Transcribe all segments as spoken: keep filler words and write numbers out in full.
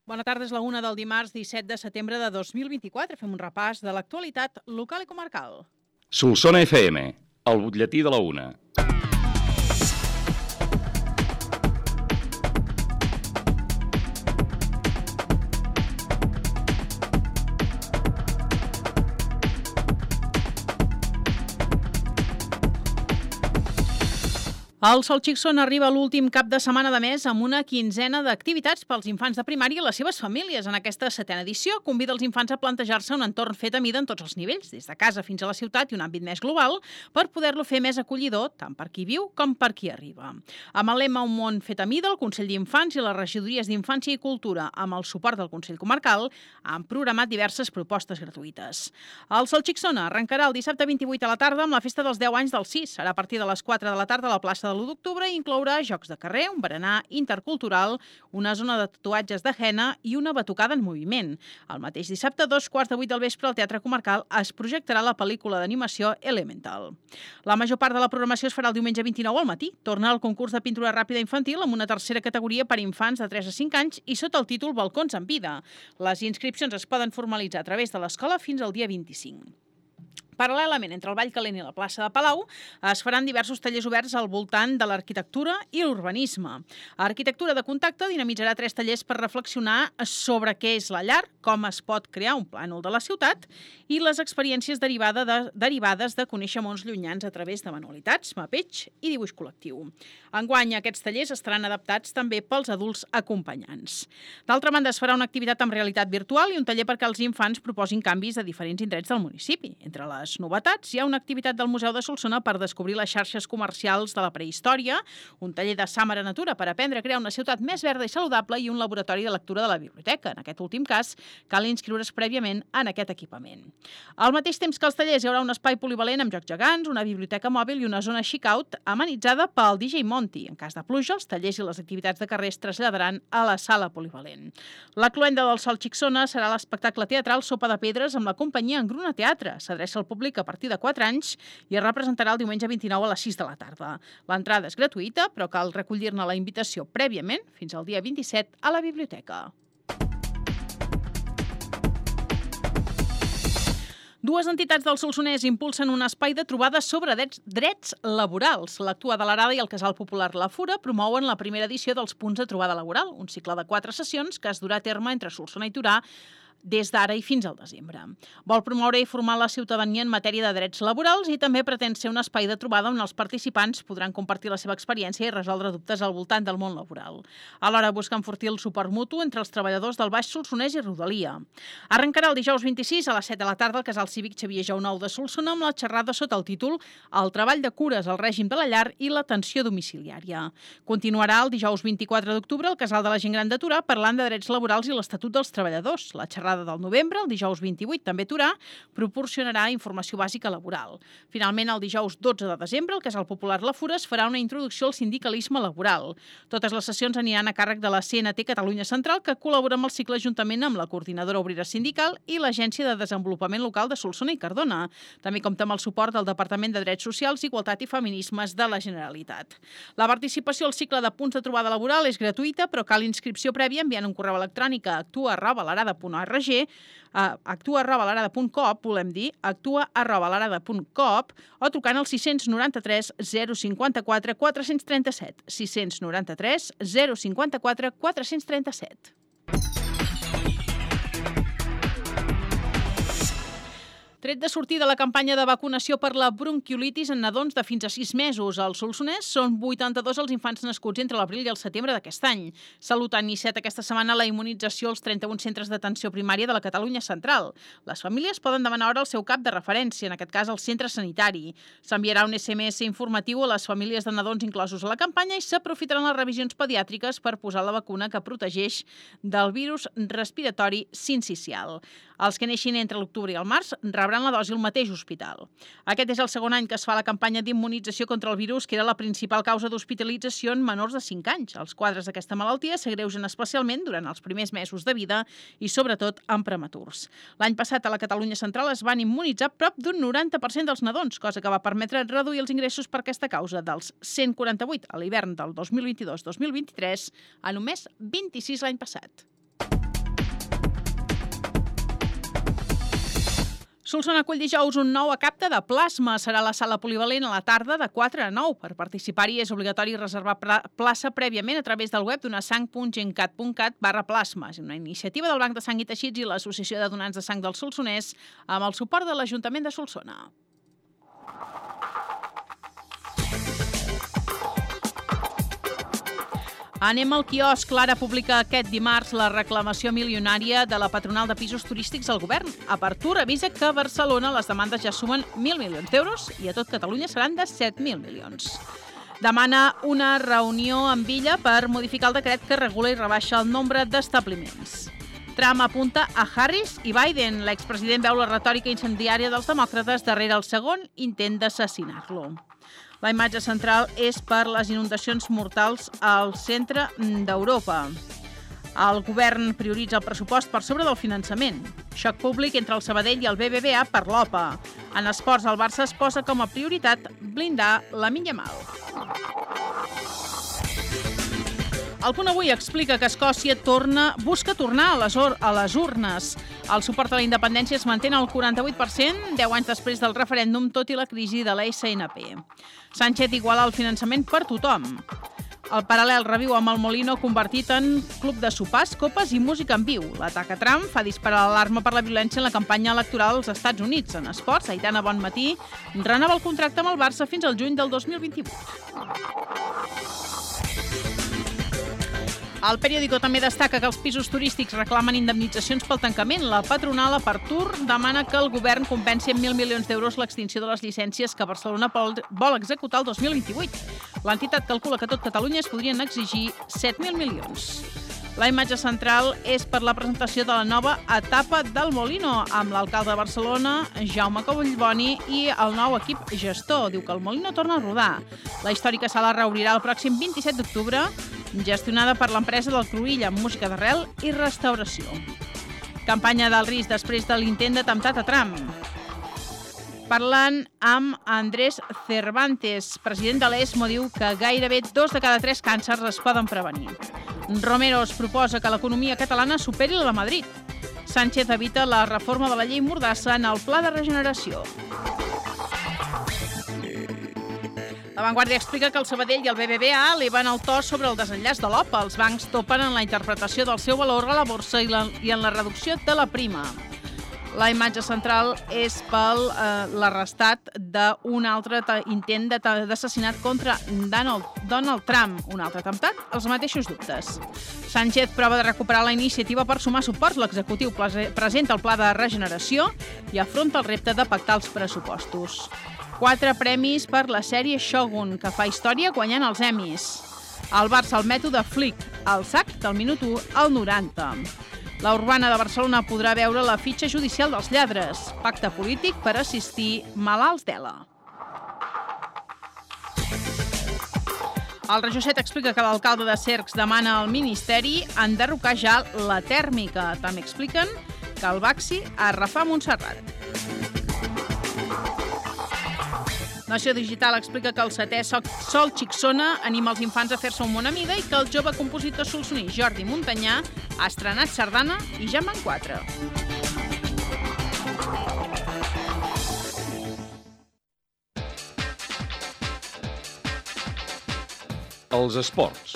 Bona tarda, és la una del dimarts disset de setembre de dos mil vint-i-quatre. Fem un repàs de l'actualitat local i comarcal. Solsona F M, el butlletí de la una. El Solxicson arriba a l'últim cap de setmana de mes amb una quinzena d'activitats pels infants de primària i les seves famílies. En aquesta setena edició convida els infants a plantejar-se un entorn fet a mida en tots els nivells, des de casa fins a la ciutat i un àmbit més global, per poder-lo fer més acollidor tant per qui viu com per qui arriba. Amb el lema Un món fet a mida, el Consell d'Infants i les regidories d'Infància i Cultura, amb el suport del Consell Comarcal, han programat diverses propostes gratuïtes. El Solxicson arrencarà el dissabte vint-i-vuit a la tarda amb la festa dels deu anys del C I S. Serà a partir de les quatre de la tarda a la plaça de l'u d'octubre i inclourà jocs de carrer, un berenar intercultural, una zona de tatuatges de henna i una batucada en moviment. El mateix dissabte, a dos quarts de vuit del vespre, al Teatre Comarcal es projectarà la pel·lícula d'animació Elemental. La major part de la programació es farà el diumenge vint-i-nou al matí. Torna el concurs de pintura ràpida infantil amb una tercera categoria per infants de tres a cinc anys i sota el títol Balcons en vida. Les inscripcions es poden formalitzar a través de l'escola fins al dia vint-i-cinc. Paral·lelament, entre el Vall Calent i la plaça de Palau, es faran diversos tallers oberts al voltant de l'arquitectura i l'urbanisme. Arquitectura de contacte dinamitzarà tres tallers per reflexionar sobre què és la llar, com es pot crear un plànol de la ciutat i les experiències derivada de, derivades de conèixer mons llunyans a través de manualitats, mapeig i dibuix col·lectiu. Enguany, aquests tallers estaran adaptats també pels adults acompanyants. D'altra banda, es farà una activitat amb realitat virtual i un taller perquè els infants proposin canvis a diferents indrets del municipi. Entre les novetats, hi ha una activitat del Museu de Solsona per descobrir les xarxes comercials de la prehistòria, un taller de Sàmara Natura per aprendre a crear una ciutat més verda i saludable i un laboratori de lectura de la biblioteca. En aquest últim cas, cal inscriure's prèviament en aquest equipament. Al mateix temps que els tallers, hi haurà un espai polivalent amb jocs gegants, una biblioteca mòbil i una zona chic-out amenitzada pel D J Monty. En cas de pluja, els tallers i les activitats de carrer es traslladaran a la sala polivalent. La cloenda del Solxicson serà l'espectacle teatral Sopa de Pedres amb la companyia Engruna Teatre. S'adreça al públic a partir de quatre anys i es representarà el diumenge vint-i-nou a les sis de la tarda. L'entrada és gratuïta, però cal recollir-ne la invitació prèviament fins al dia vint-i-set a la biblioteca. Dues entitats del Solsonès impulsen un espai de trobada sobre drets, drets laborals. L'Actua de l'Arada i el Casal Popular La Fura promouen la primera edició dels Punts de Trobada Laboral, un cicle de quatre sessions que es durà a terme entre Solsona i Torà des d'ara i fins al desembre. Vol promoure i formar la ciutadania en matèria de drets laborals i també pretén ser un espai de trobada on els participants podran compartir la seva experiència i resoldre dubtes al voltant del món laboral. Alhora busca enfortir el suport mutu entre els treballadors del Baix Solsonès i Rodalia. Arrencarà el dijous vint-i-sis a les set de la tarda al Casal Cívic Xavier Jounou de Solsona amb la xerrada sota el títol El treball de cures, el règim de la llar i l'atenció domiciliària. Continuarà el dijous vint-i-quatre d'octubre al Casal de la Gent Gran de Torà parlant de drets laborals i l'Estatut dels Treballadors. La xerrada del novembre, el dijous vint-i-vuit, també Torà, proporcionarà informació bàsica laboral. Finalment, el dijous dotze de desembre, el Casal Popular La Fura es farà una introducció al sindicalisme laboral. Totes les sessions aniran a càrrec de la C N T Catalunya Central, que col·labora amb el cicle juntament amb la Coordinadora Obrera Sindical i l'Agència de Desenvolupament Local de Solsona i Cardona. També compta amb el suport del Departament de Drets Socials, Igualtat i Feminismes de la Generalitat. La participació al cicle de punts de trobada laboral és gratuïta, però cal inscripció prèvia enviant un correu electrònic a actua arroba l'arada punt org, uh, actua arroba l'arada punt cop, volem dir, actua arroba l'arada punt cop o trucant al sis noranta-tres zero cinquanta-quatre quatre-cents trenta-set, sis noranta-tres zero cinquanta-quatre quatre-cents trenta-set. Tret de sortir de la campanya de vacunació per la bronquiolitis en nadons de fins a sis mesos al Solsonès, són vuitanta-dos els infants nascuts entre l'abril i el setembre d'aquest any. Salut ha iniciat aquesta setmana la immunització als trenta-un centres d'atenció primària de la Catalunya Central. Les famílies poden demanar hora al seu cap de referència, en aquest cas al centre sanitari. S'enviarà un S M S informatiu a les famílies de nadons inclosos a la campanya i s'aprofitaran les revisions pediàtriques per posar la vacuna que protegeix del virus respiratori sincicial. Els que neixin entre l'octubre i el març rebran la dosi al mateix hospital. Aquest és el segon any que es fa la campanya d'immunització contra el virus, que era la principal causa d'hospitalització en menors de cinc anys. Els quadres d'aquesta malaltia s'agreugen especialment durant els primers mesos de vida i, sobretot, en prematurs. L'any passat a la Catalunya Central es van immunitzar prop d'un noranta per cent dels nadons, cosa que va permetre reduir els ingressos per aquesta causa dels cent quaranta-vuit a l'hivern del dos mil vint-i-dos dos mil vint-i-tres a només vint-i-sis l'any passat. Solsona acull dijous un nou acte de plasma. Serà a la sala polivalent a la tarda de quatre a nou. Per participar-hi és obligatori reservar plaça prèviament a través del web donasang punt gencat punt cat barra plasma. És una iniciativa del Banc de Sang i Teixits i l'Associació de Donants de Sang del Solsonès amb el suport de l'Ajuntament de Solsona. Anem al quiosc. L'Ara publica aquest dimarts la reclamació milionària de la patronal de pisos turístics al govern. Apertur avisa que a Barcelona les demandes ja sumen mil milions d'euros i a tot Catalunya seran de set mil milions. Demana una reunió amb Illa per modificar el decret que regula i rebaixa el nombre d'establiments. Trump apunta a Harris i Biden. L'expresident veu la retòrica incendiària dels demòcrates darrere el segon intent d'assassinar-lo. La imatge central és per les inundacions mortals al centre d'Europa. El govern prioritza el pressupost per sobre del finançament. Xoc públic entre el Sabadell i el B B V A per l'O P A. En esports, el Barça es posa com a prioritat blindar Lamine Yamal. El Punt Avui explica que Escòcia torna, busca tornar a les, or, a les urnes. El suport a la independència es manté al quaranta-vuit per cent, deu anys després del referèndum, tot i la crisi de la S N P. Sánchez iguala el finançament per tothom. El Paral·lel reviu amb el Molino convertit en club de sopars, copes i música en viu. L'atac a Trump fa disparar l'alarma per la violència en la campanya electoral als Estats Units. En esports, Aitana Bonmatí renova el contracte amb el Barça fins al juny del dos mil vint-i-vuit. El periòdico també destaca que els pisos turístics reclamen indemnitzacions pel tancament. La patronal Apertur demana que el govern compensi amb mil milions d'euros l'extinció de les llicències que Barcelona vol executar el dos mil vint-i-vuit. L'entitat calcula que a tot Catalunya es podrien exigir set mil milions. La imatge central és per la presentació de la nova etapa del Molino, amb l'alcalde de Barcelona, Jaume Collboni, i el nou equip gestor. Diu que el Molino torna a rodar. La històrica sala reobrirà el pròxim vint-i-set d'octubre, gestionada per l'empresa del Cruïlla amb música d'arrel i restauració. Campanya del risc després de l'intent d'atemptat a Trump. Parlant amb Andrés Cervantes, president de l'ESMO, diu que gairebé dos de cada tres càncers es poden prevenir. Romero es proposa que l'economia catalana superi la de Madrid. Sánchez evita la reforma de la llei Mordassa en el pla de regeneració. La Vanguardia explica que el Sabadell i el B B V A eleven el to sobre el desenllaç de l'O P A. Els bancs topen en la interpretació del seu valor a la borsa i, la, i en la reducció de la prima. La imatge central és pel eh, l'arrestat d'un altre intent d'assassinat contra Donald, Donald Trump. Un altre atemptat, els mateixos dubtes. Sánchez prova de recuperar la iniciativa per sumar suports. L'executiu presenta el pla de regeneració i afronta el repte de pactar els pressupostos. Quatre premis per la sèrie Shogun, que fa història guanyant els Emmys. El Barça, el mètode Flick, el sac del minut u al noranta. La Urbana de Barcelona podrà veure la fitxa judicial dels lladres. Pacte polític per assistir malalts d'E L A. El Regió set explica que l'alcalde de Cercs demana al Ministeri enderrocar ja la tèrmica. També expliquen que el Baxi es refà a Montserrat. Nació Digital explica que el setè Sol Xixona anima els infants a fer-se un món a mida i que el jove compositor solsoní Jordi Montanyà ha estrenat sardana i ja en van quatre. Els esports.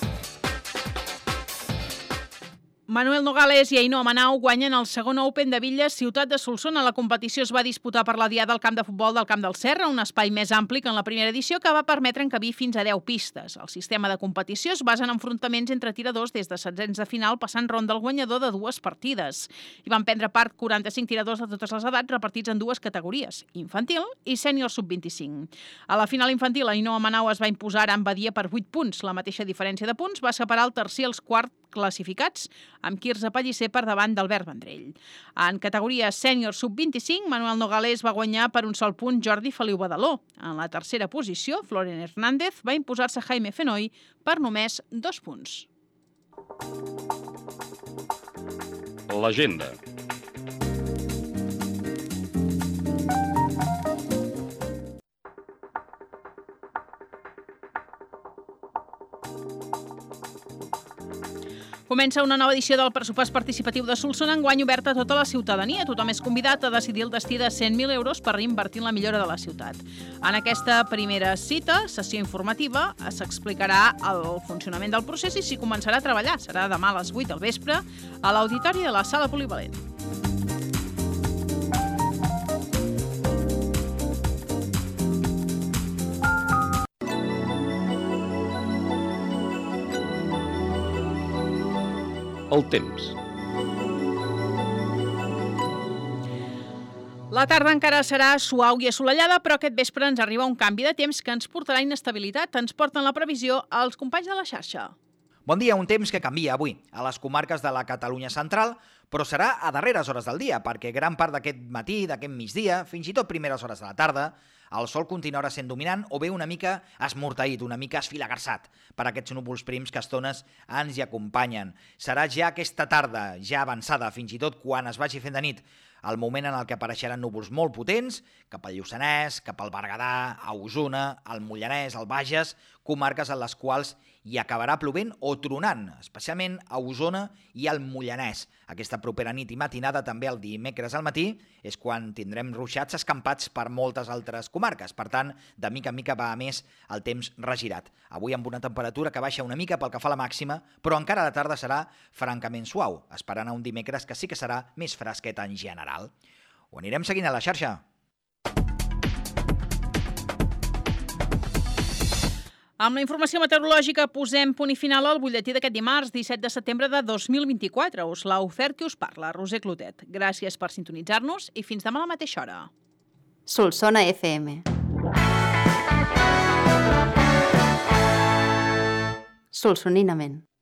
Manuel Nogales i Ainhoa Manau guanyen el segon Open de Villes, ciutat de Solsona. La competició es va disputar per la diada al camp de futbol del Camp del Serra, un espai més ampli que en la primera edició que va permetre encabir fins a deu pistes. El sistema de competició es basa en enfrontaments entre tiradors des de setzents de final passant ronda al guanyador de dues partides. Hi van prendre part quaranta-cinc tiradors de totes les edats repartits en dues categories, infantil i sènior sub vint-i-cinc. A la final infantil, Ainhoa Manau es va imposar a Badia per vuit punts. La mateixa diferència de punts va separar el tercer i els quarts classificats, amb Quirze Pellicer per davant d'Albert Vendrell. En categoria sènior sub vint-i-cinc, Manuel Nogales va guanyar per un sol punt Jordi Feliu Badaló. En la tercera posició, Florian Hernández va imposar-se Jaime Fenoy per només dos punts. L'agenda. Comença Comença una nova edició del pressupost participatiu de Solsona, enguany oberta a tota la ciutadania. Tothom és convidat a decidir el destí de cent mil euros per reinvertir en la millora de la ciutat. En aquesta primera cita, sessió informativa, s'explicarà el funcionament del procés i s'hi començarà a treballar. Serà demà a les vuit del vespre a l'auditori de la Sala Polivalent. El temps. La tarda encara serà suau i assolellada, però aquest vespre ens arriba un canvi de temps que ens portarà inestabilitat. Ens porten la previsió als companys de la xarxa. Bon dia, un temps que canvia avui a les comarques de la Catalunya central, però serà a darreres hores del dia, perquè gran part d'aquest matí, d'aquest migdia, fins i tot primeres hores de la tarda, el sol continuarà sent dominant o bé una mica esmorteït, una mica esfilagarçat per aquests núvols prims que a estones ens hi acompanyen. Serà ja aquesta tarda, ja avançada, fins i tot quan es vagi fent de nit, el moment en el que apareixeran núvols molt potents, cap al Lluçanès, cap al Berguedà, a Osona, al Mollanès, al Bages, comarques en les quals hi acabarà plovent o tronant, especialment a Osona i al Mollanès. Aquesta propera nit i matinada, també el dimecres al matí, és quan tindrem ruixats escampats per moltes altres comarques. Per tant, de mica en mica va a més el temps regirat. Avui amb una temperatura que baixa una mica pel que fa a la màxima, però encara a la tarda serà francament suau, esperant a un dimecres que sí que serà més fresquet en general. Ho anirem seguint a la xarxa. Amb la informació meteorològica posem punt i final al butlletí d'aquest dimarts, disset de setembre de dos mil vint-i-quatre. Us l'ha ofert qui us parla, Roser Clotet. Gràcies per sintonitzar-nos i fins demà a la mateixa hora. Solsona F M. Solsoninament.